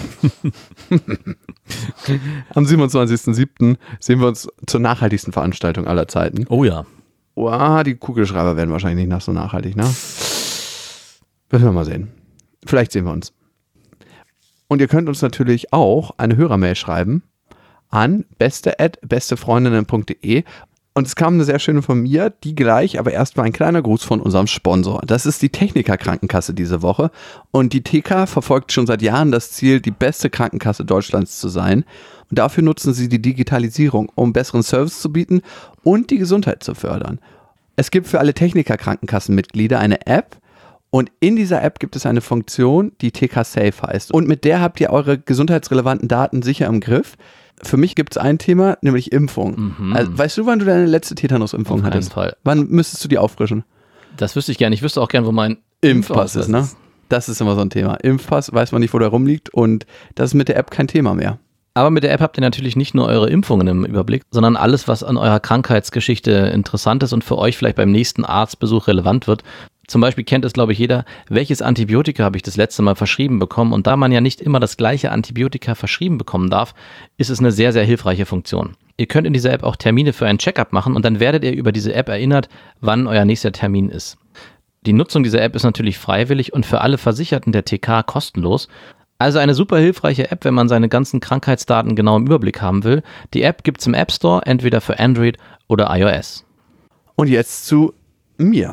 [SPEAKER 1] Am siebenundzwanzigsten siebten sehen wir uns zur nachhaltigsten Veranstaltung aller Zeiten.
[SPEAKER 2] Oh ja.
[SPEAKER 1] Wow, die Kugelschreiber werden wahrscheinlich nicht nach so nachhaltig, ne? Müssen wir mal sehen. Vielleicht sehen wir uns. Und ihr könnt uns natürlich auch eine Hörermail schreiben an beste at bestefreundinnen punkt de. Und es kam eine sehr schöne von mir, die gleich, aber erstmal ein kleiner Gruß von unserem Sponsor. Das ist die Techniker Krankenkasse diese Woche. Und die T K verfolgt schon seit Jahren das Ziel, die beste Krankenkasse Deutschlands zu sein. Und dafür nutzen sie die Digitalisierung, um besseren Service zu bieten und die Gesundheit zu fördern. Es gibt für alle Techniker Krankenkassenmitglieder eine App. Und in dieser App gibt es eine Funktion, die T K Safe heißt. Und mit der habt ihr eure gesundheitsrelevanten Daten sicher im Griff. Für mich gibt es ein Thema, nämlich Impfung.
[SPEAKER 2] Mhm.
[SPEAKER 1] Also, weißt du, wann du deine letzte Tetanus-Impfung
[SPEAKER 2] Auf keinen
[SPEAKER 1] hattest?
[SPEAKER 2] Fall.
[SPEAKER 1] Wann müsstest du die auffrischen?
[SPEAKER 2] Das wüsste ich gerne. Ich wüsste auch gerne, wo mein
[SPEAKER 1] Impfpass ist, ne? Das ist immer so ein Thema. Impfpass, weiß man nicht, wo der rumliegt. Und das ist mit der App kein Thema mehr.
[SPEAKER 2] Aber mit der App habt ihr natürlich nicht nur eure Impfungen im Überblick, sondern alles, was an eurer Krankheitsgeschichte interessant ist und für euch vielleicht beim nächsten Arztbesuch relevant wird. Zum Beispiel kennt es, glaube ich, jeder, welches Antibiotika habe ich das letzte Mal verschrieben bekommen. Und da man ja nicht immer das gleiche Antibiotika verschrieben bekommen darf, ist es eine sehr, sehr hilfreiche Funktion. Ihr könnt in dieser App auch Termine für einen Check-up machen und dann werdet ihr über diese App erinnert, wann euer nächster Termin ist. Die Nutzung dieser App ist natürlich freiwillig und für alle Versicherten der T K kostenlos. Also eine super hilfreiche App, wenn man seine ganzen Krankheitsdaten genau im Überblick haben will. Die App gibt es im App Store, entweder für Android oder iOS.
[SPEAKER 1] Und jetzt zu mir.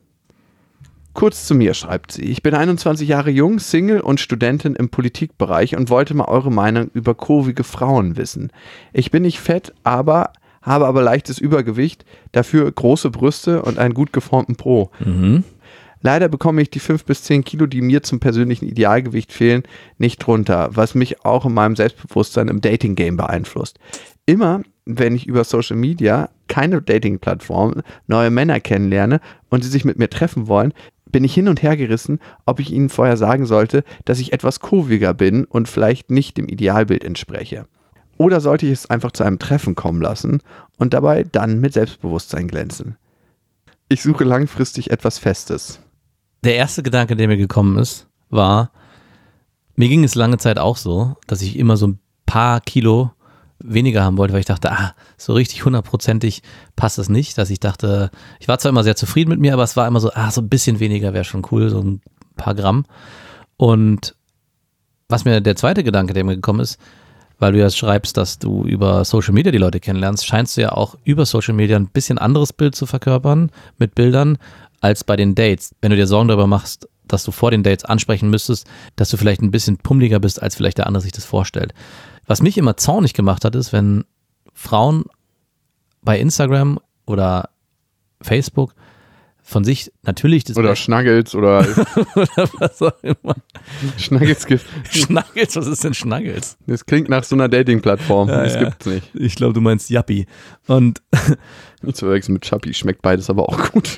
[SPEAKER 1] Kurz zu mir, schreibt sie. Ich bin einundzwanzig Jahre jung, Single und Studentin im Politikbereich und wollte mal eure Meinung über kurvige Frauen wissen. Ich bin nicht fett, aber habe aber leichtes Übergewicht, dafür große Brüste und einen gut geformten Po.
[SPEAKER 2] Mhm.
[SPEAKER 1] Leider bekomme ich die fünf bis zehn Kilo, die mir zum persönlichen Idealgewicht fehlen, nicht runter, was mich auch in meinem Selbstbewusstsein im Dating-Game beeinflusst. Immer, wenn ich über Social Media, keine Dating-Plattform, neue Männer kennenlerne und sie sich mit mir treffen wollen, bin ich hin und her gerissen, ob ich ihnen vorher sagen sollte, dass ich etwas kurviger bin und vielleicht nicht dem Idealbild entspreche. Oder sollte ich es einfach zu einem Treffen kommen lassen und dabei dann mit Selbstbewusstsein glänzen? Ich suche langfristig etwas Festes.
[SPEAKER 2] Der erste Gedanke, der mir gekommen ist, war, mir ging es lange Zeit auch so, dass ich immer so ein paar Kilo weniger haben wollte, weil ich dachte, ah, so richtig hundertprozentig passt es nicht, dass ich dachte, ich war zwar immer sehr zufrieden mit mir, aber es war immer so, ah, so ein bisschen weniger wäre schon cool, so ein paar Gramm. Und was mir der zweite Gedanke, der mir gekommen ist, weil du ja schreibst, dass du über Social Media die Leute kennenlernst, scheinst du ja auch über Social Media ein bisschen anderes Bild zu verkörpern mit Bildern als bei den Dates. Wenn du dir Sorgen darüber machst, dass du vor den Dates ansprechen müsstest, dass du vielleicht ein bisschen pummeliger bist, als vielleicht der andere sich das vorstellt. Was mich immer zornig gemacht hat, ist, wenn Frauen bei Instagram oder Facebook von sich natürlich das
[SPEAKER 1] Oder
[SPEAKER 2] Best-
[SPEAKER 1] Schnuggles oder
[SPEAKER 2] oder was auch immer.
[SPEAKER 1] Schnuggles gibt.
[SPEAKER 2] Schnuggles, was ist denn Schnuggles?
[SPEAKER 1] Das klingt nach so einer Dating-Plattform.
[SPEAKER 2] Ja,
[SPEAKER 1] das
[SPEAKER 2] ja.
[SPEAKER 1] gibt's nicht.
[SPEAKER 2] Ich glaube, du meinst Yappi. Und,
[SPEAKER 1] Nicht zu verwechseln mit Chappi, schmeckt beides aber auch gut.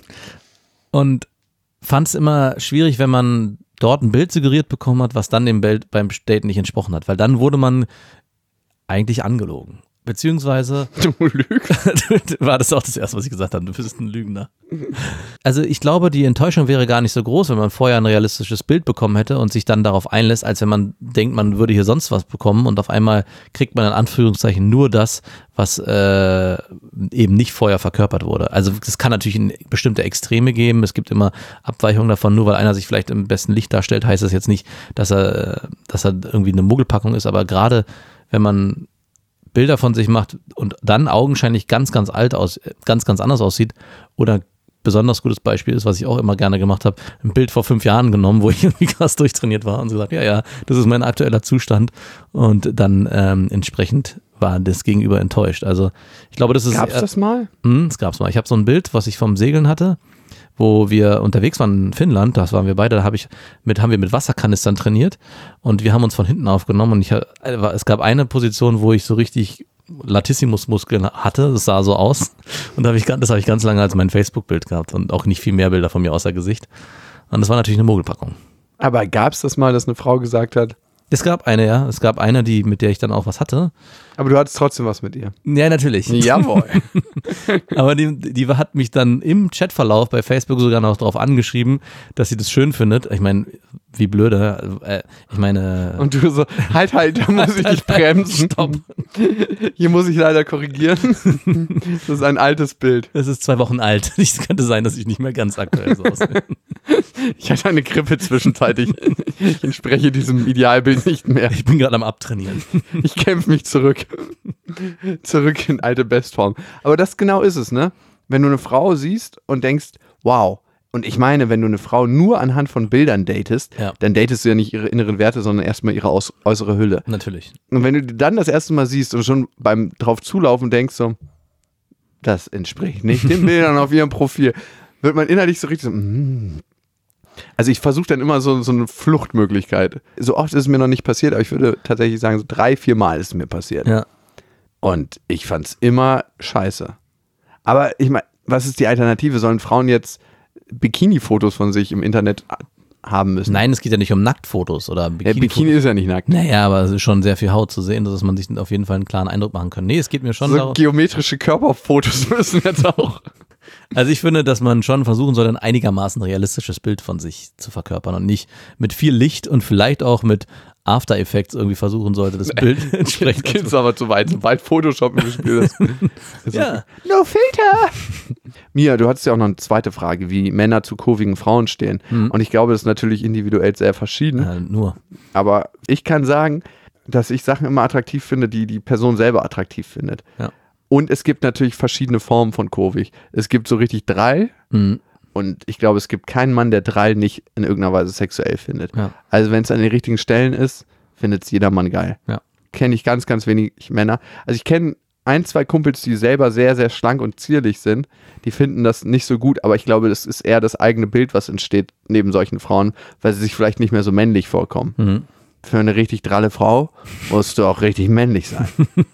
[SPEAKER 2] und fand es immer schwierig, wenn man dort ein Bild suggeriert bekommen hat, was dann dem Bild beim Date nicht entsprochen hat, weil dann wurde man eigentlich angelogen. Beziehungsweise
[SPEAKER 1] Du Lüge.
[SPEAKER 2] war das auch das Erste, was ich gesagt habe, du bist ein Lügner. Also ich glaube, die Enttäuschung wäre gar nicht so groß, wenn man vorher ein realistisches Bild bekommen hätte und sich dann darauf einlässt, als wenn man denkt, man würde hier sonst was bekommen und auf einmal kriegt man in Anführungszeichen nur das, was äh, eben nicht vorher verkörpert wurde. Also es kann natürlich in bestimmte Extreme geben, es gibt immer Abweichungen davon, nur weil einer sich vielleicht im besten Licht darstellt, heißt das jetzt nicht, dass er, dass er irgendwie eine Muggelpackung ist, aber gerade wenn man Bilder von sich macht und dann augenscheinlich ganz, ganz alt aus, ganz, ganz anders aussieht oder besonders gutes Beispiel ist, was ich auch immer gerne gemacht habe, ein Bild vor fünf Jahren genommen, wo ich irgendwie krass durchtrainiert war und so gesagt, ja, ja, das ist mein aktueller Zustand und dann ähm, entsprechend war das Gegenüber enttäuscht. Also ich glaube, das ist...
[SPEAKER 1] Gab's das mal?
[SPEAKER 2] Mh, das gab's mal. Ich habe so ein Bild, was ich vom Segeln hatte, wo wir unterwegs waren in Finnland, das waren wir beide, da hab ich mit, haben wir mit Wasserkanistern trainiert und wir haben uns von hinten aufgenommen und ich, es gab eine Position, wo ich so richtig Latissimus-Muskeln hatte, das sah so aus und da hab ich, das habe ich ganz lange als mein Facebook-Bild gehabt und auch nicht viel mehr Bilder von mir außer Gesicht und das war natürlich eine Mogelpackung.
[SPEAKER 1] Aber gab es das mal, dass eine Frau gesagt hat?
[SPEAKER 2] Es gab eine, ja, es gab eine, die, mit der ich dann auch was hatte.
[SPEAKER 1] Aber du hattest trotzdem was mit ihr?
[SPEAKER 2] Ja, natürlich.
[SPEAKER 1] Jawohl.
[SPEAKER 2] Aber die, die hat mich dann im Chatverlauf bei Facebook sogar noch darauf angeschrieben, dass sie das schön findet. Ich meine, wie blöde. Äh, ich meine.
[SPEAKER 1] Und du so, halt, halt, da muss ich dich bremsen. Stopp. Hier muss ich leider korrigieren. Das ist ein altes Bild.
[SPEAKER 2] Das ist zwei Wochen alt. Es könnte sein, dass ich nicht mehr ganz aktuell so aussehe.
[SPEAKER 1] Ich hatte eine Grippe zwischenzeitlich. Ich entspreche diesem Idealbild nicht mehr.
[SPEAKER 2] Ich bin gerade am Abtrainieren.
[SPEAKER 1] Ich kämpfe mich zurück. Zurück in alte Bestform. Aber das genau ist es, ne? Wenn du eine Frau siehst und denkst, wow. Und ich meine, wenn du eine Frau nur anhand von Bildern datest,
[SPEAKER 2] ja.
[SPEAKER 1] dann datest du ja nicht ihre inneren Werte, sondern erstmal ihre aus- äußere Hülle.
[SPEAKER 2] Natürlich.
[SPEAKER 1] Und wenn du die dann das erste Mal siehst und schon beim drauf zulaufen denkst so, das entspricht nicht den Bildern auf ihrem Profil, wird man innerlich so richtig so, mm. Also ich versuche dann immer so, so eine Fluchtmöglichkeit. So oft ist es mir noch nicht passiert, aber ich würde tatsächlich sagen, so drei, vier Mal ist es mir passiert.
[SPEAKER 2] Ja.
[SPEAKER 1] Und ich fand es immer scheiße. Aber ich meine, was ist die Alternative? Sollen Frauen jetzt Bikini-Fotos von sich im Internet haben müssen?
[SPEAKER 2] Nein, es geht ja nicht um Nacktfotos oder Bikini.
[SPEAKER 1] Ja, Bikini ist ja nicht nackt.
[SPEAKER 2] Naja, aber es ist schon sehr viel Haut zu sehen, dass man sich auf jeden Fall einen klaren Eindruck machen kann. Nee, es geht mir schon
[SPEAKER 1] so
[SPEAKER 2] darum.
[SPEAKER 1] Geometrische Körperfotos müssen jetzt auch.
[SPEAKER 2] Also ich finde, dass man schon versuchen soll, ein einigermaßen realistisches Bild von sich zu verkörpern und nicht mit viel Licht und vielleicht auch mit After Effects irgendwie versuchen sollte, das Bild entsprechend.
[SPEAKER 1] Jetzt geht's aber zu weit, sobald Photoshop im Spiel ist.
[SPEAKER 2] Ja.
[SPEAKER 1] No Filter! Mia, du hattest ja auch noch eine zweite Frage, wie Männer zu kurvigen Frauen stehen.
[SPEAKER 2] Hm.
[SPEAKER 1] Und ich glaube, das ist natürlich individuell sehr verschieden.
[SPEAKER 2] Äh, nur.
[SPEAKER 1] Aber ich kann sagen, dass ich Sachen immer attraktiv finde, die die Person selber attraktiv findet.
[SPEAKER 2] Ja.
[SPEAKER 1] Und es gibt natürlich verschiedene Formen von kurvig. Es gibt so richtig Drall.
[SPEAKER 2] Mhm.
[SPEAKER 1] Und ich glaube, es gibt keinen Mann, der Drall nicht in irgendeiner Weise sexuell findet.
[SPEAKER 2] Ja.
[SPEAKER 1] Also wenn es an den richtigen Stellen ist, findet es jeder Mann geil.
[SPEAKER 2] Ja.
[SPEAKER 1] Kenne ich ganz, ganz wenig Männer. Also ich kenne ein, zwei Kumpels, die selber sehr, sehr schlank und zierlich sind. Die finden das nicht so gut, aber ich glaube, das ist eher das eigene Bild, was entsteht neben solchen Frauen, weil sie sich vielleicht nicht mehr so männlich vorkommen.
[SPEAKER 2] Mhm.
[SPEAKER 1] Für eine richtig dralle Frau musst du auch richtig männlich sein.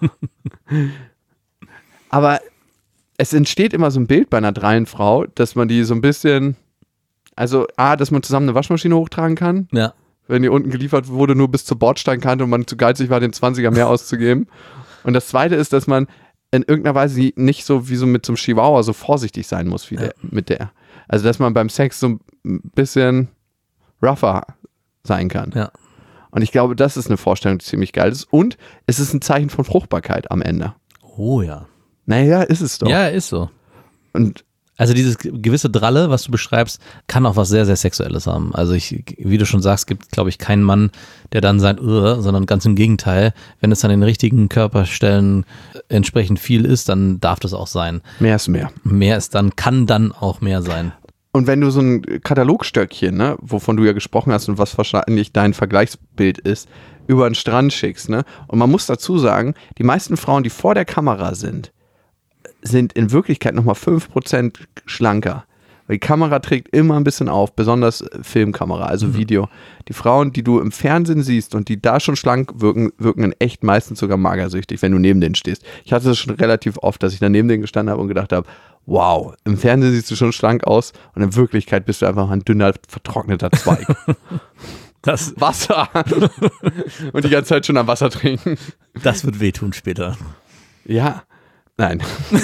[SPEAKER 1] Aber es entsteht immer so ein Bild bei einer drallen Frau, dass man die so ein bisschen, also A, dass man zusammen eine Waschmaschine hochtragen kann,
[SPEAKER 2] Ja.
[SPEAKER 1] wenn die unten geliefert wurde, nur bis zur Bordsteinkante und man zu geizig war, den zwanziger mehr auszugeben. Und das Zweite ist, dass man in irgendeiner Weise nicht so wie so mit so einem Chihuahua so vorsichtig sein muss wie
[SPEAKER 2] Ja.
[SPEAKER 1] der, mit der. Also dass man beim Sex so ein bisschen rougher sein kann.
[SPEAKER 2] Ja.
[SPEAKER 1] Und ich glaube, das ist eine Vorstellung, die ziemlich geil ist. Und es ist ein Zeichen von Fruchtbarkeit am Ende.
[SPEAKER 2] Oh ja.
[SPEAKER 1] Naja, ist es doch.
[SPEAKER 2] Ja, ist so.
[SPEAKER 1] Und
[SPEAKER 2] Also dieses gewisse Dralle, was du beschreibst, kann auch was sehr, sehr Sexuelles haben. Also ich, wie du schon sagst, gibt, glaube ich, keinen Mann, der dann sein Irr, sondern ganz im Gegenteil. Wenn es an den richtigen Körperstellen entsprechend viel ist, dann darf das auch sein.
[SPEAKER 1] mehr ist mehr.
[SPEAKER 2] Mehr ist dann, kann dann auch mehr sein.
[SPEAKER 1] Und wenn du so ein Katalogstöckchen, ne, wovon du ja gesprochen hast und was wahrscheinlich dein Vergleichsbild ist, über den Strand schickst, ne? Und man muss dazu sagen, die meisten Frauen, die vor der Kamera sind, sind in Wirklichkeit nochmal fünf Prozent schlanker. Weil die Kamera trägt immer ein bisschen auf, besonders Filmkamera, also
[SPEAKER 2] Mhm.
[SPEAKER 1] Video. Die Frauen, die du im Fernsehen siehst und die da schon schlank wirken, wirken in echt meistens sogar magersüchtig, wenn du neben denen stehst. Ich hatte das schon relativ oft, dass ich da neben denen gestanden habe und gedacht habe, wow, im Fernsehen siehst du schon schlank aus und in Wirklichkeit bist du einfach ein dünner, vertrockneter Zweig.
[SPEAKER 2] Das,
[SPEAKER 1] Wasser! Und die ganze Zeit schon am Wasser trinken.
[SPEAKER 2] das wird wehtun später.
[SPEAKER 1] Ja. Nein.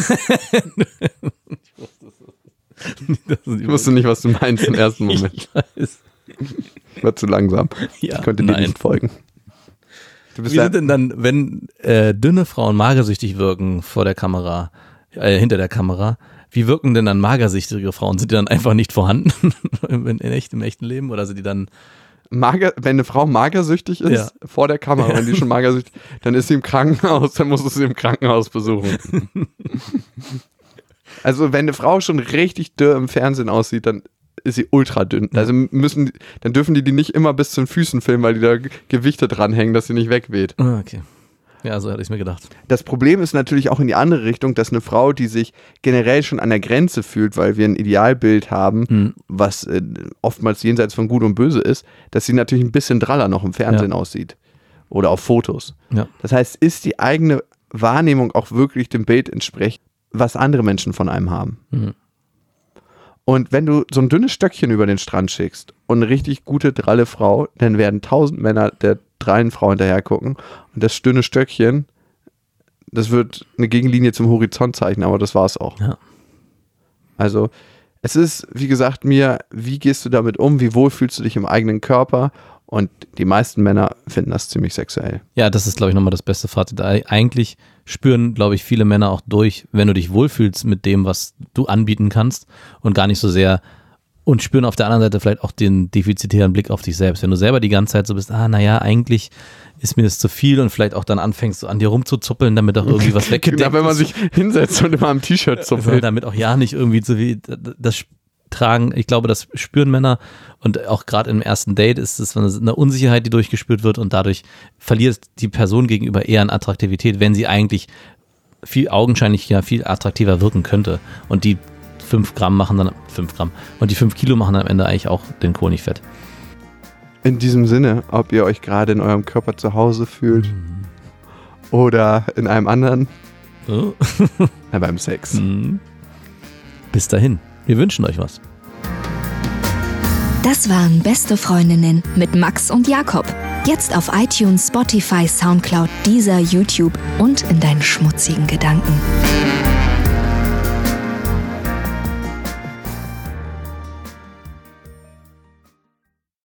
[SPEAKER 1] Ich wusste nicht, was du meinst im ersten Moment.
[SPEAKER 2] Ich weiß.
[SPEAKER 1] War zu langsam.
[SPEAKER 2] Ja,
[SPEAKER 1] Ich konnte dir
[SPEAKER 2] nein.
[SPEAKER 1] nicht folgen. Du bist
[SPEAKER 2] Wie
[SPEAKER 1] ja,
[SPEAKER 2] sind denn dann, wenn äh, dünne Frauen magersüchtig wirken vor der Kamera, äh, hinter der Kamera, wie wirken denn dann magersüchtige Frauen? Sind die dann einfach nicht vorhanden in, in echt, im echten Leben oder sind die dann...
[SPEAKER 1] mager, wenn eine Frau magersüchtig ist,
[SPEAKER 2] Ja.
[SPEAKER 1] vor der Kamera, wenn die schon magersüchtig, dann ist sie im Krankenhaus, dann musst du sie im Krankenhaus besuchen. Also wenn eine Frau schon richtig dürr im Fernsehen aussieht, dann ist sie ultra dünn. Also müssen, dann dürfen die die nicht immer bis zu den Füßen filmen, weil die da Gewichte dranhängen, dass sie nicht wegweht.
[SPEAKER 2] Ah, okay. Ja, so hätte ich es mir gedacht.
[SPEAKER 1] Das Problem ist natürlich auch in die andere Richtung, dass eine Frau, die sich generell schon an der Grenze fühlt, weil wir ein Idealbild haben, mhm. was äh, oftmals jenseits von Gut und Böse ist, dass sie natürlich ein bisschen draller noch im Fernsehen ja. aussieht oder auf Fotos.
[SPEAKER 2] Ja.
[SPEAKER 1] Das heißt, ist die eigene Wahrnehmung auch wirklich dem Bild entsprechend, was andere Menschen von einem haben.
[SPEAKER 2] Mhm.
[SPEAKER 1] Und wenn du so ein dünnes Stöckchen über den Strand schickst und eine richtig gute, dralle Frau, dann werden tausend Männer der drallen Frau hinterher gucken und das dünne Stöckchen, das wird eine Gegenlinie zum Horizont zeichnen, aber das war's auch.
[SPEAKER 2] Ja.
[SPEAKER 1] Also es ist, wie gesagt, mir, wie gehst du damit um, wie wohl fühlst du dich im eigenen Körper? Und die meisten Männer finden das ziemlich sexuell.
[SPEAKER 2] Ja, das ist, glaube ich, nochmal das beste Fazit. Eigentlich spüren, glaube ich, viele Männer auch durch, wenn du dich wohlfühlst mit dem, was du anbieten kannst und gar nicht so sehr und spüren auf der anderen Seite vielleicht auch den defizitären Blick auf dich selbst. Wenn du selber die ganze Zeit so bist, ah, naja, eigentlich ist mir das zu viel und vielleicht auch dann anfängst, so an dir rumzuzuppeln, damit auch irgendwie was weggedeckt ist.
[SPEAKER 1] Genau, wenn man sich hinsetzt und immer am T-Shirt zuppelt.
[SPEAKER 2] Damit auch ja nicht irgendwie zu viel, das tragen, ich glaube, das spüren Männer und auch gerade im ersten Date ist es eine Unsicherheit, die durchgespürt wird und dadurch verliert die Person gegenüber eher an Attraktivität, wenn sie eigentlich viel augenscheinlich ja viel attraktiver wirken könnte und die fünf Gramm machen dann, fünf Gramm und die fünf Kilo machen am Ende eigentlich auch den Kohl nicht fett.
[SPEAKER 1] In diesem Sinne, ob ihr euch gerade in eurem Körper zu Hause fühlt mhm. oder in einem anderen,
[SPEAKER 2] oh.
[SPEAKER 1] ja, beim Sex.
[SPEAKER 2] Mhm. Bis dahin. Wir wünschen euch was.
[SPEAKER 3] Das waren Beste Freundinnen mit Max und Jakob. Jetzt auf iTunes, Spotify, Soundcloud, Deezer, YouTube und in deinen schmutzigen Gedanken.